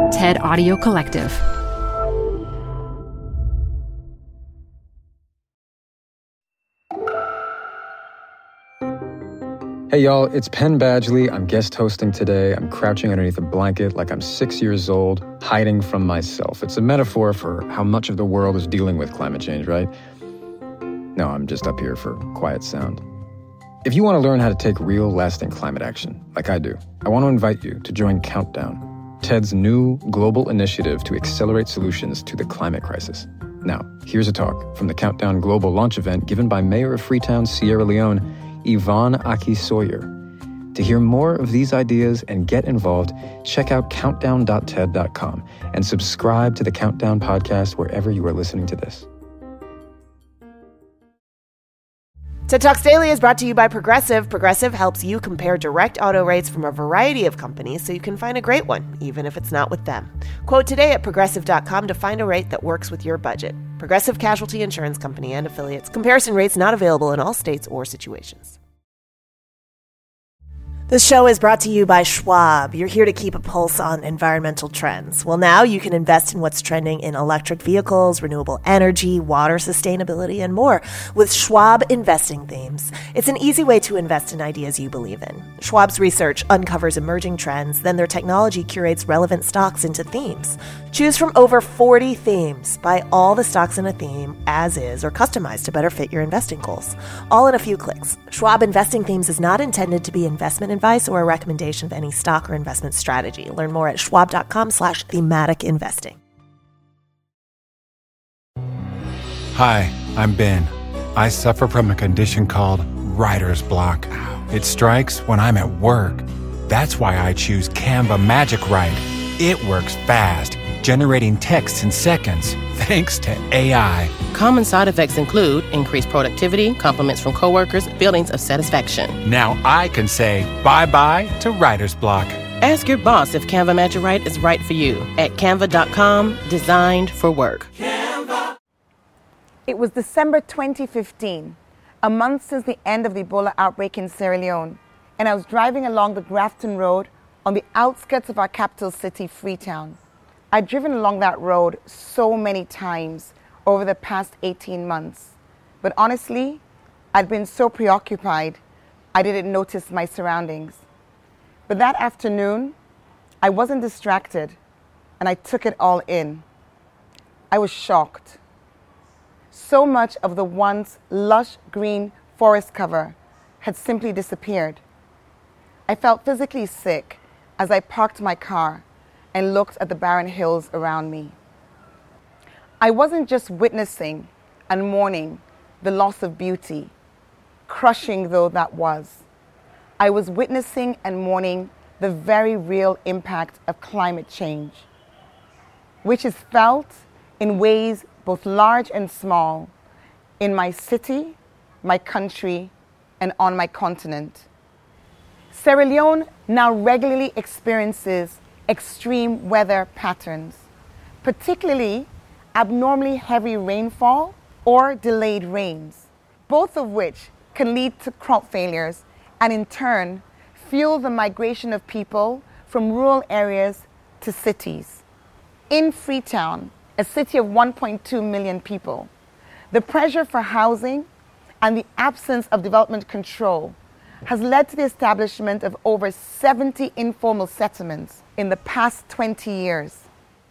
TED Audio Collective. Hey y'all, it's Penn Badgley. I'm guest hosting today. I'm crouching underneath a blanket like I'm 6 years old, hiding from myself. It's a metaphor for how much of the world is dealing with climate change, right? No, I'm just up here for quiet sound. If you want to learn how to take real, lasting climate action, like I do, I want to invite you to join Countdown, TED's new global initiative to accelerate solutions to the climate crisis. Now, here's a talk from the Countdown Global launch event given by Mayor of Freetown, Sierra Leone, Yvonne Aki-Sawyer. To hear more of these ideas and get involved, check out countdown.ted.com and subscribe to the Countdown podcast wherever you are listening to this. TED Talks Daily is brought to you by Progressive. Progressive helps you compare direct auto rates from a variety of companies so you can find a great one, even if it's not with them. Quote today at progressive.com to find a rate that works with your budget. Progressive Casualty Insurance Company and affiliates. Comparison rates not available in all states or situations. This show is brought to you by Schwab. You're here to keep a pulse on environmental trends. Well, now you can invest in what's trending in electric vehicles, renewable energy, water sustainability, and more with Schwab Investing Themes. It's an easy way to invest in ideas you believe in. Schwab's research uncovers emerging trends, then their technology curates relevant stocks into themes. Choose from over 40 themes. Buy all the stocks in a theme as is or customized to better fit your investing goals. All in a few clicks. Schwab Investing Themes is not intended to be investment advice or a recommendation of any stock or investment strategy. Learn more at schwab.com/thematic investing. Hi, I'm Ben. I suffer from a condition called writer's block. It strikes when I'm at work. That's why I choose Canva Magic Write. It works fast, generating text in seconds, thanks to AI. Common side effects include increased productivity, compliments from coworkers, feelings of satisfaction. Now I can say bye-bye to writer's block. Ask your boss if Canva Magic Write is right for you at canva.com, designed for work. Canva. It was December 2015, a month since the end of the Ebola outbreak in Sierra Leone, and I was driving along the Grafton Road on the outskirts of our capital city, Freetown. I'd driven along that road so many times over the past 18 months. But honestly, I'd been so preoccupied, I didn't notice my surroundings. But that afternoon, I wasn't distracted, and I took it all in. I was shocked. So much of the once lush green forest cover had simply disappeared. I felt physically sick as I parked my car and looked at the barren hills around me. I wasn't just witnessing and mourning the loss of beauty, crushing though that was. I was witnessing and mourning the very real impact of climate change, which is felt in ways both large and small in my city, my country, and on my continent. Sierra Leone now regularly experiences extreme weather patterns, particularly abnormally heavy rainfall or delayed rains, both of which can lead to crop failures and in turn fuel the migration of people from rural areas to cities. In Freetown, a city of 1.2 million people, the pressure for housing and the absence of development control has led to the establishment of over 70 informal settlements in the past 20 years.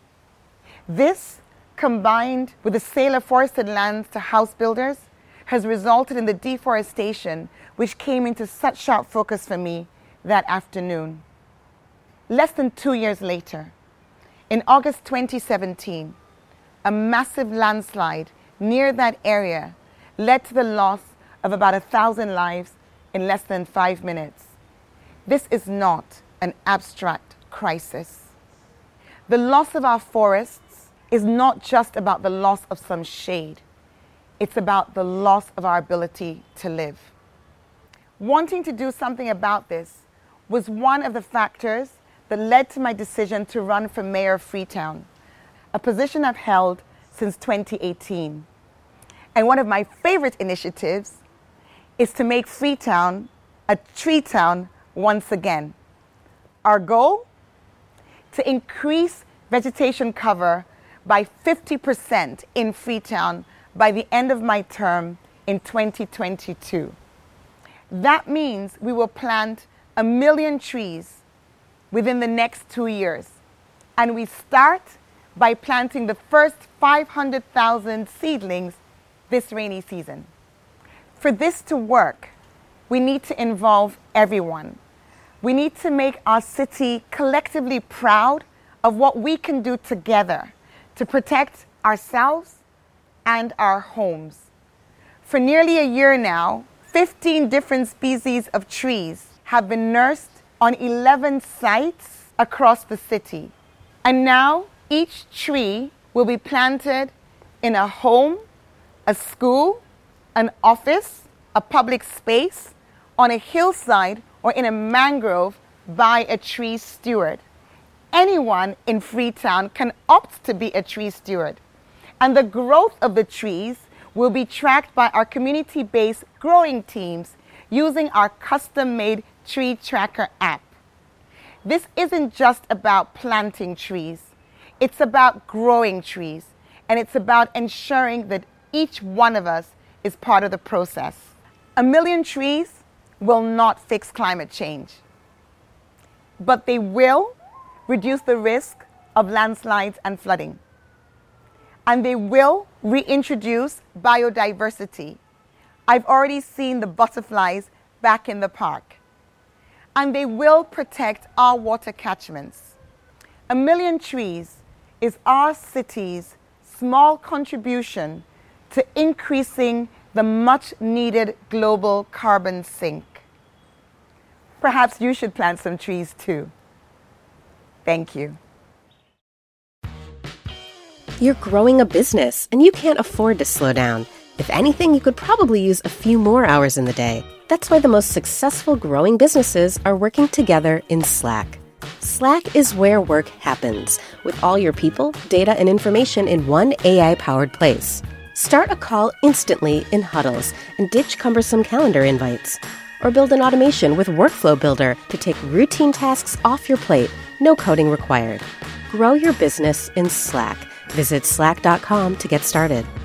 This, combined with the sale of forested lands to house builders, has resulted in the deforestation which came into such sharp focus for me that afternoon. Less than 2 years later, in August 2017, a massive landslide near that area led to the loss of about 1,000 lives in less than 5 minutes. This is not an abstract crisis. The loss of our forests is not just about the loss of some shade. It's about the loss of our ability to live. Wanting to do something about this was one of the factors that led to my decision to run for mayor of Freetown, a position I've held since 2018. And one of my favorite initiatives is to make Freetown a tree town once again. Our goal? To increase vegetation cover by 50% in Freetown by the end of my term in 2022. That means we will plant 1 million trees within the next 2 years. And we start by planting the first 500,000 seedlings this rainy season. For this to work, we need to involve everyone. We need to make our city collectively proud of what we can do together to protect ourselves and our homes. For nearly a year now, 15 different species of trees have been nursed on 11 sites across the city. And now each tree will be planted in a home, a school, an office, a public space, on a hillside, or in a mangrove by a tree steward. Anyone in Freetown can opt to be a tree steward. And the growth of the trees will be tracked by our community-based growing teams using our custom-made Tree Tracker app. This isn't just about planting trees. It's about growing trees. And it's about ensuring that each one of us is part of the process. 1 million trees will not fix climate change, but they will reduce the risk of landslides and flooding. And they will reintroduce biodiversity. I've already seen the butterflies back in the park. And they will protect our water catchments. 1 million trees is our city's small contribution to increasing the much-needed global carbon sink. Perhaps you should plant some trees too. Thank you. You're growing a business, and you can't afford to slow down. If anything, you could probably use a few more hours in the day. That's why the most successful growing businesses are working together in Slack. Slack is where work happens, with all your people, data, and information in one AI-powered place. Start a call instantly in huddles and ditch cumbersome calendar invites. Or build an automation with Workflow Builder to take routine tasks off your plate, no coding required. Grow your business in Slack. Visit slack.com to get started.